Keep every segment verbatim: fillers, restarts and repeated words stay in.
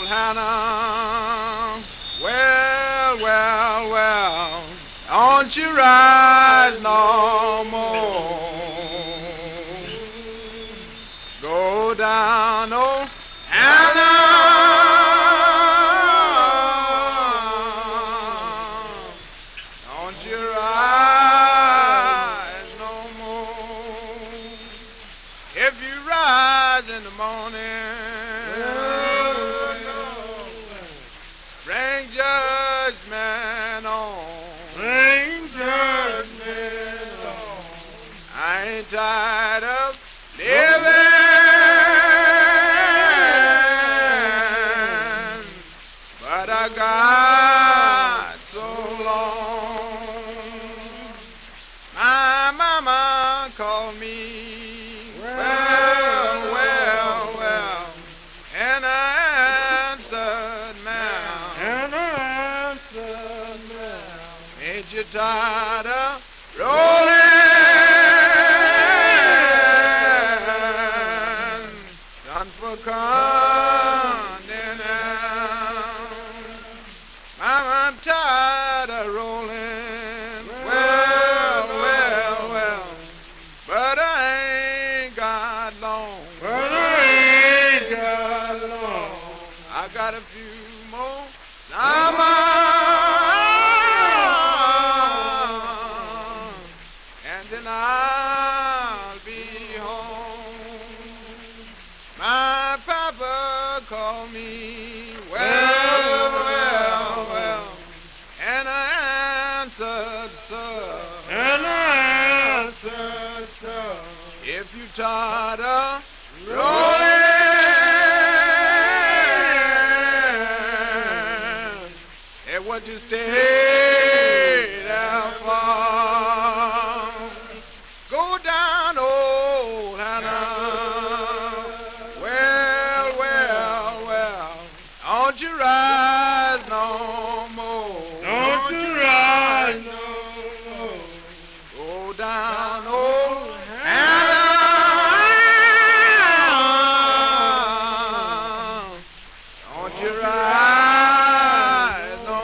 old Hannah. Well, well, well, don't you rise no more. Go down, old Hannah. Don't you rise no more. If you rise in the morning, bring judgment on. Bring judgment on. I ain't tired of living, but I got so long. My mama called me. Well, well, well, and I answered, ma'am. And I answered, ma'am. Ain't you tired of rolling? Done for continent. Mama, I'm tired of rolling. Well, well, well, but I ain't got long. But I ain't got long. I got a few more summers, and then I'll be home. My papa called me. Well, well, well, and I answered, sir. And I answered, sir. If you tired of rolling, and what you stay there for? Go down, old Hannah. Well, well, well, don't you rise no more. Don't you rise no more. Go down, old Hannah. Don't you rise no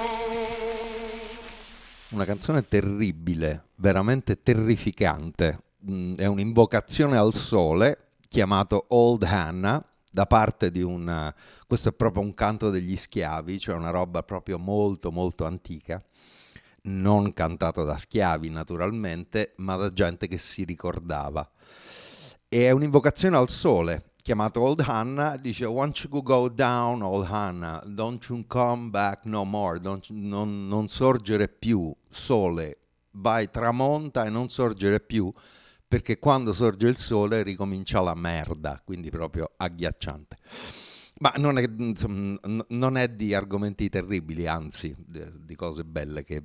more. Una canzone terribile, veramente terrificante. Mm, È un'invocazione al sole chiamato Old Hannah da parte di un... Questo è proprio un canto degli schiavi, cioè una roba proprio molto molto antica, non cantato da schiavi naturalmente, ma da gente che si ricordava. E è un'invocazione al sole chiamato Old Hannah, dice "Won't you go down, Old Hannah, don't you come back no more", Don't- non, non sorgere più, sole, vai, tramonta e non sorgere più, perché quando sorge il sole ricomincia la merda, quindi proprio agghiacciante. Ma non è, insomma, n- non è di argomenti terribili, anzi, di, di cose belle che,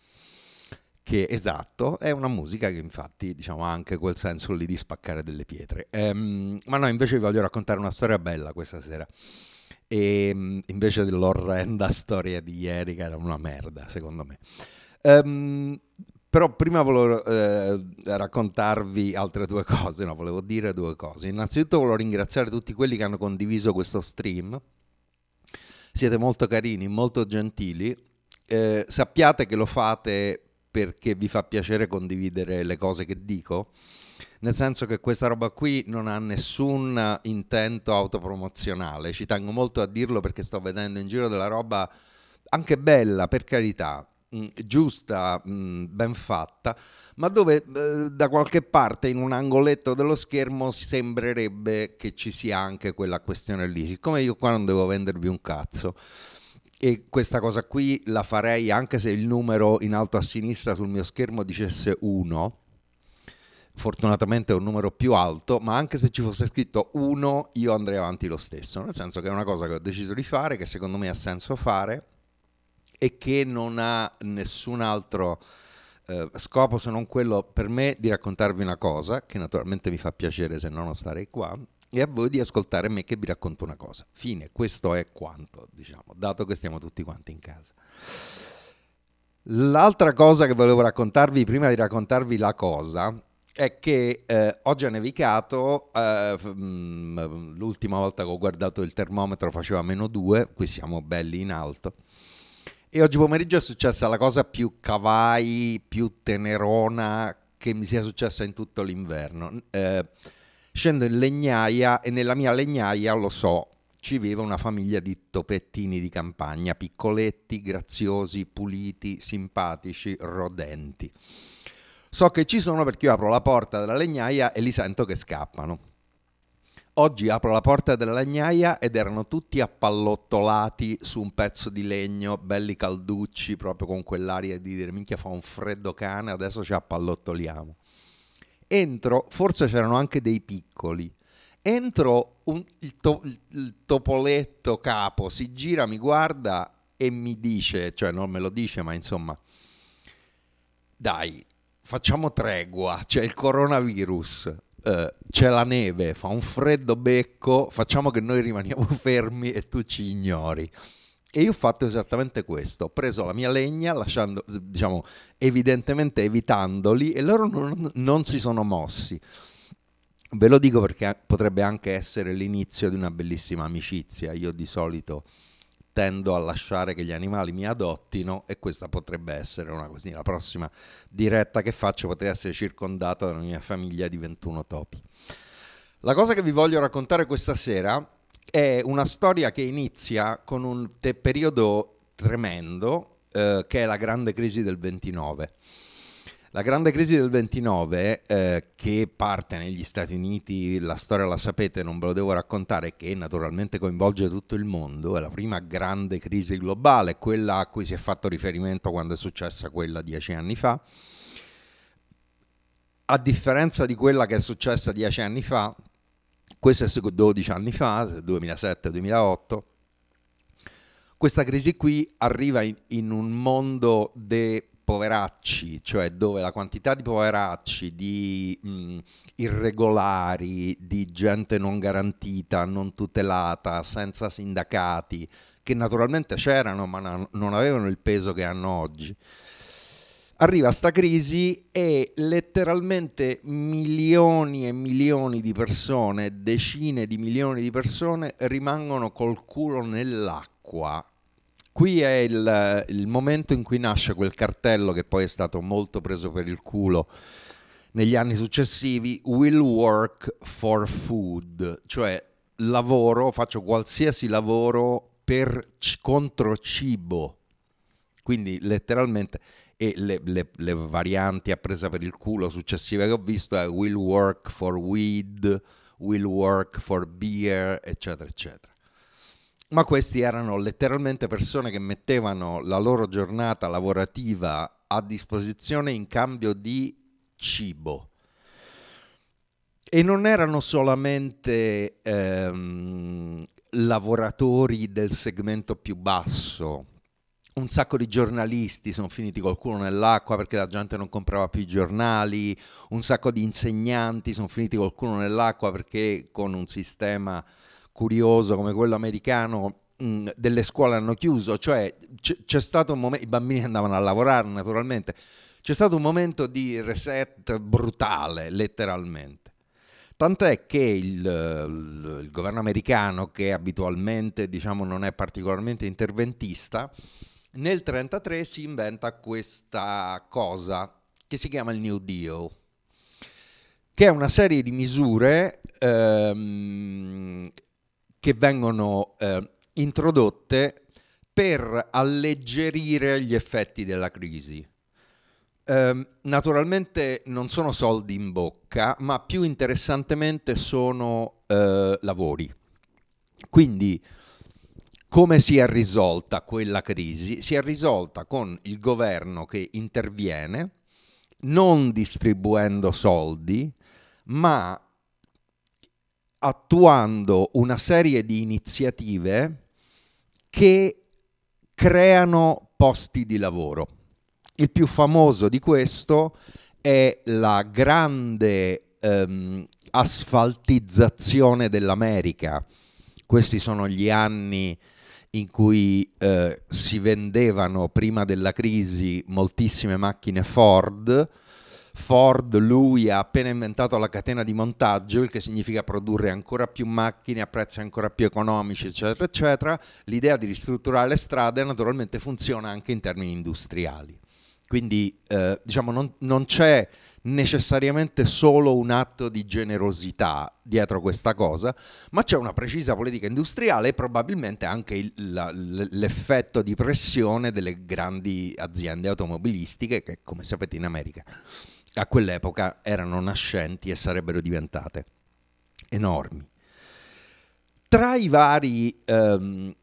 che, esatto, è una musica che infatti, diciamo, ha anche quel senso lì di spaccare delle pietre. Ehm, ma no, invece vi voglio raccontare una storia bella questa sera. E mm, invece dell'orrenda storia di ieri, che era una merda, secondo me. Ehm, però prima volevo eh, raccontarvi altre due cose, no, volevo dire due cose. Innanzitutto volevo ringraziare tutti quelli che hanno condiviso questo stream. Siete molto carini, molto gentili. Eh, sappiate che lo fate perché vi fa piacere condividere le cose che dico, nel senso che questa roba qui non ha nessun intento autopromozionale. Ci tengo molto a dirlo perché sto vedendo in giro della roba anche bella, per carità, mh, giusta, mh, ben fatta, ma dove eh, da qualche parte in un angoletto dello schermo sembrerebbe che ci sia anche quella questione lì. Siccome io qua non devo vendervi un cazzo, e questa cosa qui la farei anche se il numero in alto a sinistra sul mio schermo dicesse uno, fortunatamente è un numero più alto, ma anche se ci fosse scritto uno io andrei avanti lo stesso, nel senso che è una cosa che ho deciso di fare, che secondo me ha senso fare e che non ha nessun altro eh, scopo se non quello per me di raccontarvi una cosa, che naturalmente mi fa piacere, se no non starei qua, e a voi di ascoltare me che vi racconto una cosa. Fine, questo è quanto, diciamo, dato che stiamo tutti quanti in casa. L'altra cosa che volevo raccontarvi, prima di raccontarvi la cosa, è che eh, oggi ha nevicato, eh, f- mm, l'ultima volta che ho guardato il termometro faceva meno due, qui siamo belli in alto. E oggi pomeriggio è successa la cosa più kawaii, più tenerona che mi sia successa in tutto l'inverno. Eh, scendo in legnaia e nella mia legnaia, lo so, ci vive una famiglia di topettini di campagna, piccoletti, graziosi, puliti, simpatici, rodenti. So che ci sono perché io apro la porta della legnaia e li sento che scappano. Oggi apro la porta della legnaia ed erano tutti appallottolati su un pezzo di legno, belli calducci, proprio con quell'aria di dire minchia fa un freddo cane, adesso ci appallottoliamo. Entro, forse c'erano anche dei piccoli. Entro, un, il, to, il topoletto capo si gira, mi guarda e mi dice, cioè non me lo dice, ma insomma, dai, facciamo tregua, c'è il coronavirus, eh, c'è la neve, fa un freddo becco, facciamo che noi rimaniamo fermi e tu ci ignori. E io ho fatto esattamente questo, ho preso la mia legna, lasciando, diciamo, evidentemente evitandoli, e loro non, non si sono mossi. Ve lo dico perché potrebbe anche essere l'inizio di una bellissima amicizia. Io di solito tendo a lasciare che gli animali mi adottino e questa potrebbe essere una così. La prossima diretta che faccio potrei essere circondata dalla mia famiglia di ventuno topi. La cosa che vi voglio raccontare questa sera è una storia che inizia con un te- periodo tremendo eh, che è la grande crisi del ventinove. La grande crisi del ventinove, eh, che parte negli Stati Uniti, la storia la sapete, non ve lo devo raccontare, che naturalmente coinvolge tutto il mondo, è la prima grande crisi globale, quella a cui si è fatto riferimento quando è successa quella dieci anni fa. A differenza di quella che è successa dieci anni fa, questa è dodici anni fa, duemilasette duemilaotto, questa crisi qui arriva in, in un mondo de poveracci, cioè dove la quantità di poveracci, di mh, irregolari, di gente non garantita, non tutelata, senza sindacati, che naturalmente c'erano ma non avevano il peso che hanno oggi. Arriva sta crisi e letteralmente milioni e milioni di persone, decine di milioni di persone rimangono col culo nell'acqua. Qui è il, il momento in cui nasce quel cartello che poi è stato molto preso per il culo negli anni successivi, will work for food, cioè lavoro, faccio qualsiasi lavoro per contro cibo. Quindi letteralmente, e le, le, le varianti a presa per il culo successive che ho visto è will work for weed, will work for beer, eccetera, eccetera. Ma questi erano letteralmente persone che mettevano la loro giornata lavorativa a disposizione in cambio di cibo. E non erano solamente ehm, lavoratori del segmento più basso. Un sacco di giornalisti sono finiti col culo nell'acqua perché la gente non comprava più i giornali, un sacco di insegnanti sono finiti col culo nell'acqua perché con un sistema curioso come quello americano mh, delle scuole hanno chiuso, cioè c- c'è stato un momento, i bambini andavano a lavorare naturalmente, c'è stato un momento di reset brutale, letteralmente. Tant'è che il, il, il governo americano, che abitualmente diciamo non è particolarmente interventista, nel trentatré si inventa questa cosa che si chiama il New Deal, che è una serie di misure ehm, che vengono eh, introdotte per alleggerire gli effetti della crisi. Eh, naturalmente non sono soldi in bocca, ma più interessantemente sono eh, lavori. Quindi come si è risolta quella crisi? Si è risolta con il governo che interviene, non distribuendo soldi, ma attuando una serie di iniziative che creano posti di lavoro. Il più famoso di questo è la grande ehm, asfaltizzazione dell'America. Questi sono gli anni in cui eh, si vendevano prima della crisi moltissime macchine Ford, Ford, lui, ha appena inventato la catena di montaggio, il che significa produrre ancora più macchine a prezzi ancora più economici, eccetera, eccetera. L'idea di ristrutturare le strade naturalmente funziona anche in termini industriali. Quindi eh, diciamo non, non c'è necessariamente solo un atto di generosità dietro questa cosa, ma c'è una precisa politica industriale e probabilmente anche il, la, l'effetto di pressione delle grandi aziende automobilistiche che, come sapete, in America a quell'epoca erano nascenti e sarebbero diventate enormi. Tra i vari... Um,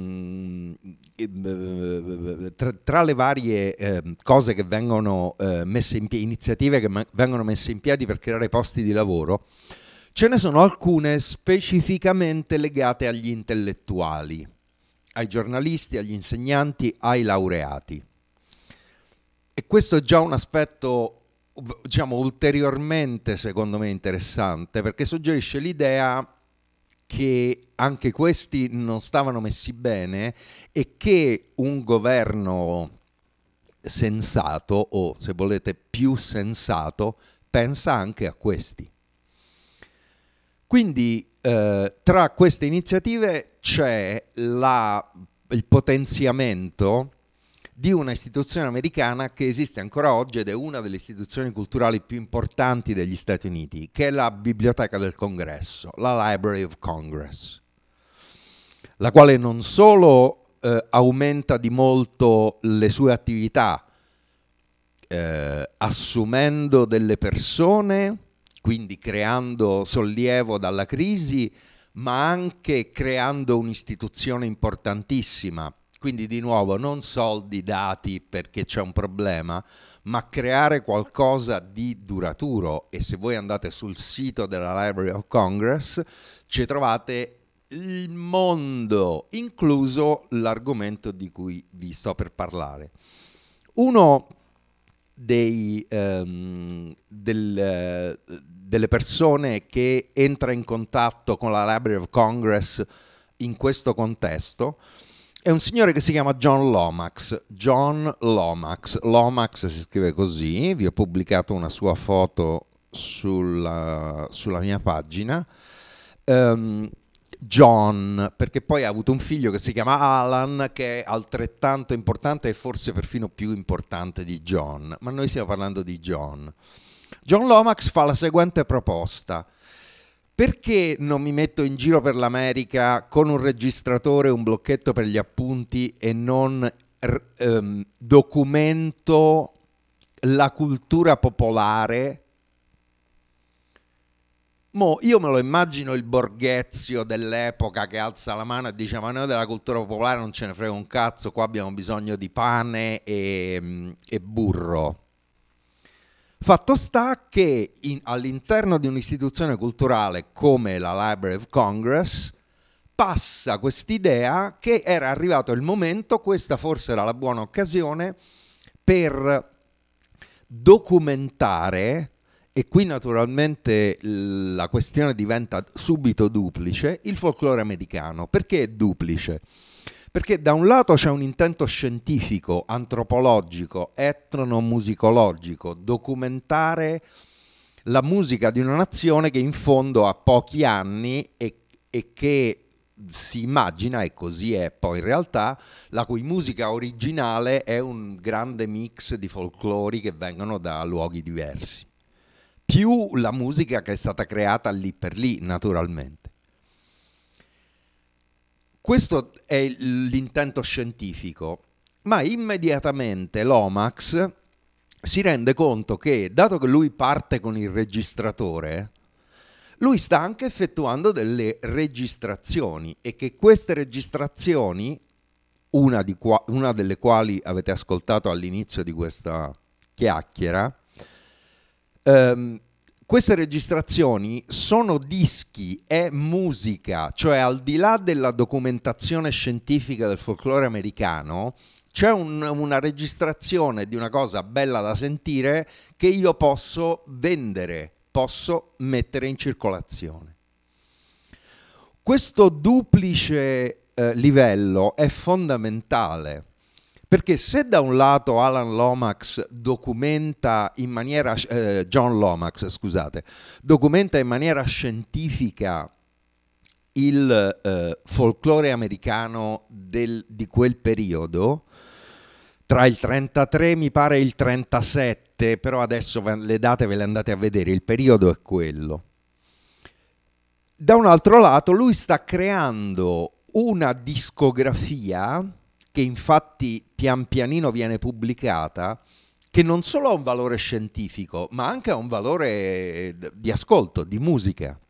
Tra, tra le varie eh, cose che vengono eh, messe in piedi, iniziative che ma- vengono messe in piedi per creare posti di lavoro, ce ne sono alcune specificamente legate agli intellettuali, ai giornalisti, agli insegnanti, ai laureati. E questo è già un aspetto, diciamo, ulteriormente secondo me interessante, perché suggerisce l'idea che anche questi non stavano messi bene e che un governo sensato, o se volete più sensato, pensa anche a questi. Quindi eh, tra queste iniziative c'è la, il potenziamento di una istituzione americana che esiste ancora oggi ed è una delle istituzioni culturali più importanti degli Stati Uniti, che è la Biblioteca del Congresso, la Library of Congress, la quale non solo eh, aumenta di molto le sue attività, eh, assumendo delle persone, quindi creando sollievo dalla crisi, ma anche creando un'istituzione importantissima. Quindi di nuovo non soldi dati perché c'è un problema, ma creare qualcosa di duraturo. E se voi andate sul sito della Library of Congress ci trovate il mondo, incluso l'argomento di cui vi sto per parlare. Uno dei, um, del, uh, delle persone che entra in contatto con la Library of Congress in questo contesto è un signore che si chiama John Lomax. John Lomax. Lomax si scrive così, vi ho pubblicato una sua foto sulla, sulla mia pagina. Um, John, perché poi ha avuto un figlio che si chiama Alan, che è altrettanto importante e forse perfino più importante di John, ma noi stiamo parlando di John. John Lomax fa la seguente proposta: perché non mi metto in giro per l'America con un registratore e un blocchetto per gli appunti e non ehm, documento la cultura popolare? Mo io me lo immagino il Borghezio dell'epoca che alza la mano e dice: ma noi della cultura popolare non ce ne frega un cazzo, qua abbiamo bisogno di pane e, e burro. Fatto sta che in, all'interno di un'istituzione culturale come la Library of Congress passa quest'idea che era arrivato il momento, questa forse era la buona occasione, per documentare, e qui naturalmente la questione diventa subito duplice, il folklore americano. Perché è duplice? Perché da un lato c'è un intento scientifico, antropologico, etnomusicologico, documentare la musica di una nazione che in fondo ha pochi anni e, e che si immagina, e così è poi in realtà, la cui musica originale è un grande mix di folclori che vengono da luoghi diversi, più la musica che è stata creata lì per lì, naturalmente. Questo è l'intento scientifico, ma immediatamente Lomax si rende conto che, dato che lui parte con il registratore, lui sta anche effettuando delle registrazioni e che queste registrazioni, una, di qua, una delle quali avete ascoltato all'inizio di questa chiacchiera, ehm, queste registrazioni sono dischi, è musica, cioè al di là della documentazione scientifica del folklore americano, c'è un, una registrazione di una cosa bella da sentire che io posso vendere, posso mettere in circolazione. Questo duplice eh, livello è fondamentale, Perché se da un lato Alan Lomax documenta in maniera, eh, John Lomax, scusate, documenta in maniera scientifica il eh, folklore americano del, di quel periodo, tra il trentatré mi pare e il trentasette, però adesso le date ve le andate a vedere, il periodo è quello. Da un altro lato lui sta creando una discografia che infatti pian pianino viene pubblicata, che non solo ha un valore scientifico, ma anche ha un valore di ascolto, di musica.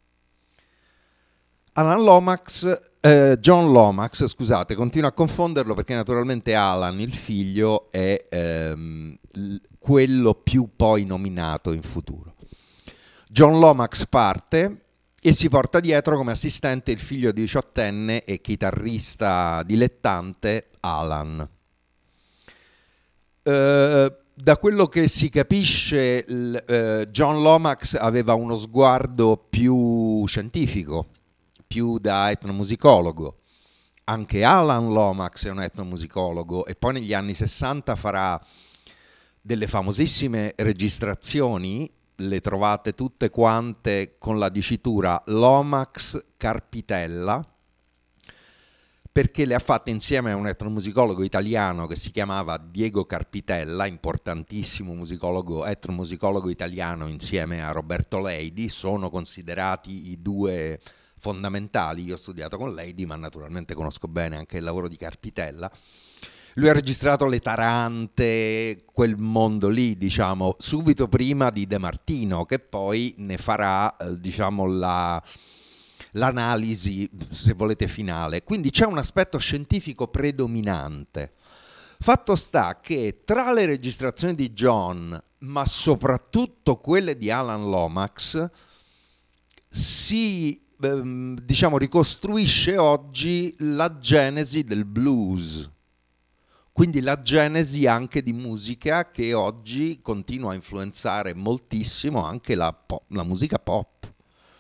Alan Lomax, eh, John Lomax, scusate, continuo a confonderlo perché naturalmente Alan, il figlio, è ehm, quello più poi nominato in futuro. John Lomax parte e si porta dietro come assistente il figlio diciottenne e chitarrista dilettante Alan. Uh, da quello che si capisce, l, uh, John Lomax aveva uno sguardo più scientifico, più da etnomusicologo. Anche Alan Lomax è un etnomusicologo e poi negli anni sessanta farà delle famosissime registrazioni. Le trovate tutte quante con la dicitura Lomax Carpitella, perché le ha fatte insieme a un etnomusicologo italiano che si chiamava Diego Carpitella, importantissimo musicologo, etnomusicologo italiano, insieme a Roberto Leidi. Sono considerati i due fondamentali. Io ho studiato con Leidi, ma naturalmente conosco bene anche il lavoro di Carpitella. Lui ha registrato le tarante, quel mondo lì, diciamo, subito prima di De Martino, che poi ne farà, eh, diciamo, la, l'analisi, se volete, finale. Quindi c'è un aspetto scientifico predominante. Fatto sta che tra le registrazioni di John, ma soprattutto quelle di Alan Lomax, si, ehm, diciamo, ricostruisce oggi la genesi del blues. Quindi la genesi anche di musica che oggi continua a influenzare moltissimo anche la, pop, la musica pop.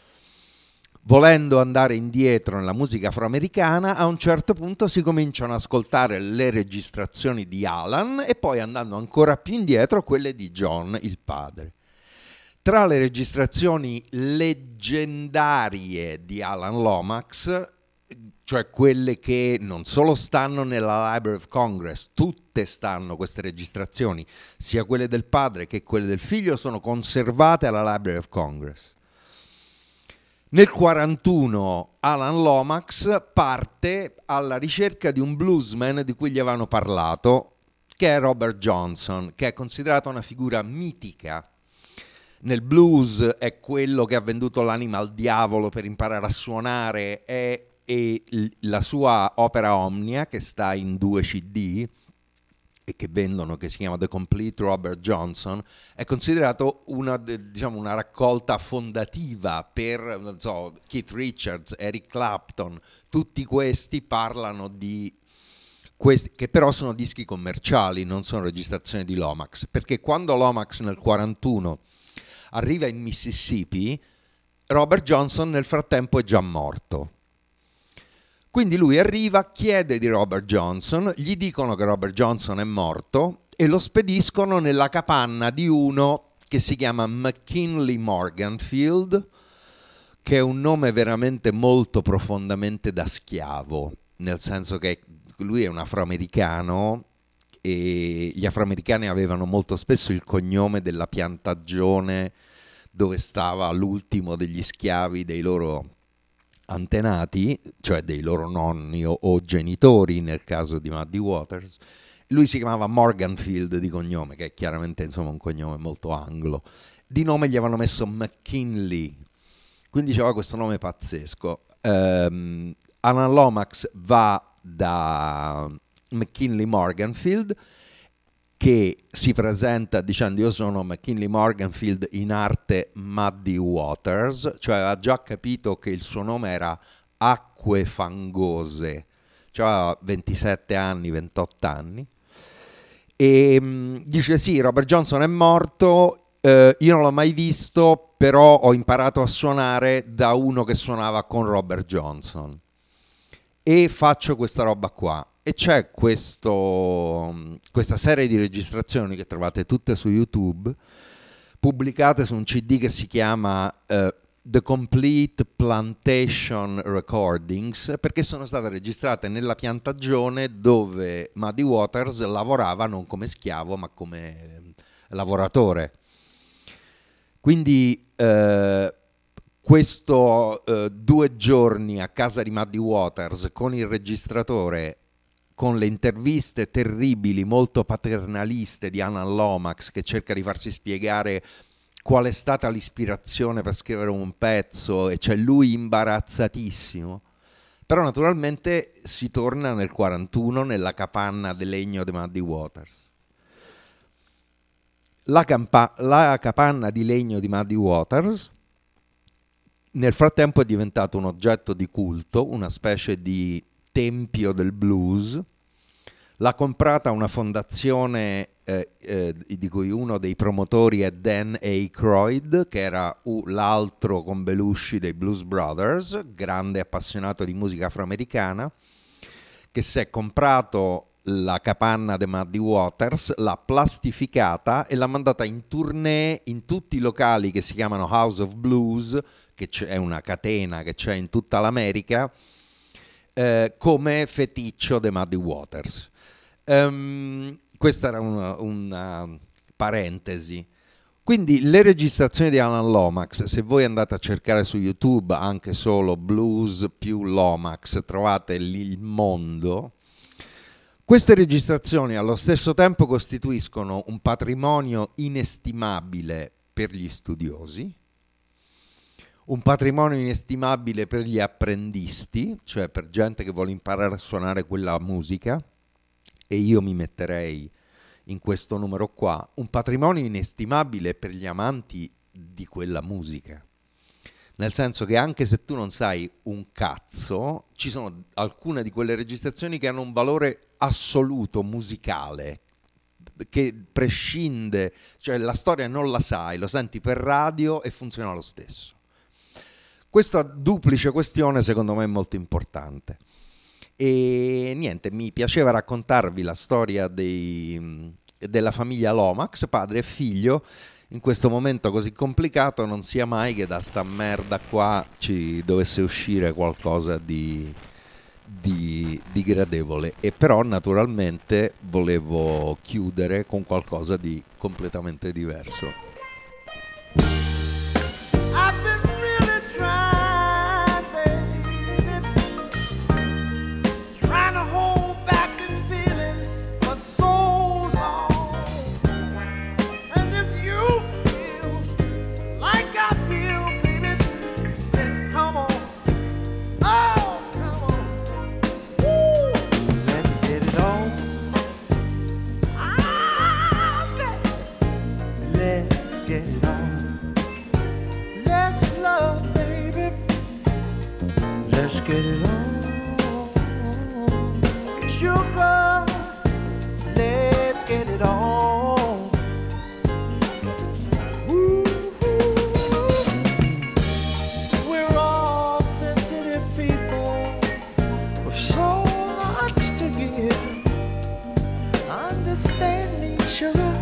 Volendo andare indietro nella musica afroamericana, a un certo punto si cominciano ad ascoltare le registrazioni di Alan e poi, andando ancora più indietro, quelle di John, il padre. Tra le registrazioni leggendarie di Alan Lomax, cioè quelle che non solo stanno nella Library of Congress, tutte stanno, queste registrazioni, sia quelle del padre che quelle del figlio, sono conservate alla Library of Congress. Nel quarantuno Alan Lomax parte alla ricerca di un bluesman di cui gli avevano parlato, che è Robert Johnson, che è considerato una figura mitica. Nel blues è quello che ha venduto l'anima al diavolo per imparare a suonare, è e la sua opera Omnia, che sta in due C D e che vendono, che si chiama The Complete Robert Johnson, è considerato una, diciamo, una raccolta fondativa per, non so, Keith Richards, Eric Clapton. Tutti questi parlano di questi, che però sono dischi commerciali, non sono registrazioni di Lomax, perché quando Lomax nel quarantuno arriva in Mississippi, Robert Johnson nel frattempo è già morto. Quindi lui arriva, chiede di Robert Johnson, gli dicono che Robert Johnson è morto e lo spediscono nella capanna di uno che si chiama McKinley Morganfield, che è un nome veramente molto profondamente da schiavo, nel senso che lui è un afroamericano e gli afroamericani avevano molto spesso il cognome della piantagione dove stava l'ultimo degli schiavi dei loro antenati, cioè dei loro nonni o, o genitori nel caso di Muddy Waters. Lui si chiamava Morganfield di cognome, che è chiaramente, insomma, un cognome molto anglo. Di nome gli avevano messo McKinley, quindi c'era questo nome pazzesco. um, Alan Lomax va da McKinley Morganfield, che si presenta dicendo: io sono McKinley Morganfield, in arte Muddy Waters, cioè aveva già capito che il suo nome era Acque Fangose, cioè aveva ventisette anni, ventotto anni, e mh, dice: sì, Robert Johnson è morto, eh, io non l'ho mai visto, però ho imparato a suonare da uno che suonava con Robert Johnson e faccio questa roba qua. e c'è questo, questa serie di registrazioni che trovate tutte su YouTube, pubblicate su un C D che si chiama uh, The Complete Plantation Recordings, perché sono state registrate nella piantagione dove Muddy Waters lavorava non come schiavo ma come lavoratore. Quindi eh, questo eh, due giorni a casa di Muddy Waters con il registratore, con le interviste terribili, molto paternaliste di Alan Lomax, che cerca di farsi spiegare qual è stata l'ispirazione per scrivere un pezzo, e c'è lui imbarazzatissimo. Però naturalmente si torna nel quarantuno nella capanna di legno di Muddy Waters. La, campa- la capanna di legno di Muddy Waters nel frattempo è diventato un oggetto di culto, una specie di tempio del blues. L'ha comprata una fondazione eh, eh, di cui uno dei promotori è Dan Aykroyd, che era uh, l'altro con Belushi dei Blues Brothers, grande appassionato di musica afroamericana, che si è comprato la capanna di Muddy Waters, l'ha plastificata e l'ha mandata in tournée in tutti i locali che si chiamano House of Blues, che è una catena che c'è in tutta l'America, eh, come feticcio di Muddy Waters. Um, questa era una, una parentesi. Quindi le registrazioni di Alan Lomax, se voi andate a cercare su YouTube anche solo blues più Lomax, trovate lì il mondo. Queste registrazioni allo stesso tempo costituiscono un patrimonio inestimabile per gli studiosi, un patrimonio inestimabile per gli apprendisti, cioè per gente che vuole imparare a suonare quella musica, e io mi metterei in questo numero qua, un patrimonio inestimabile per gli amanti di quella musica. Nel senso che anche se tu non sai un cazzo, ci sono alcune di quelle registrazioni che hanno un valore assoluto musicale, che prescinde, cioè la storia non la sai, lo senti per radio e funziona lo stesso. Questa duplice questione secondo me è molto importante. E niente, mi piaceva raccontarvi la storia dei, della famiglia Lomax, padre e figlio, in questo momento così complicato. Non sia mai che da sta merda qua ci dovesse uscire qualcosa di, di, di gradevole. E però naturalmente volevo chiudere con qualcosa di completamente diverso. Get it on, sugar, let's get it on. Ooh, we're all sensitive people with so much to give. Understand me, sugar,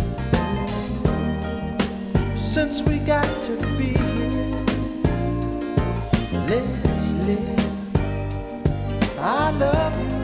since we got to be here, let's live. I love you.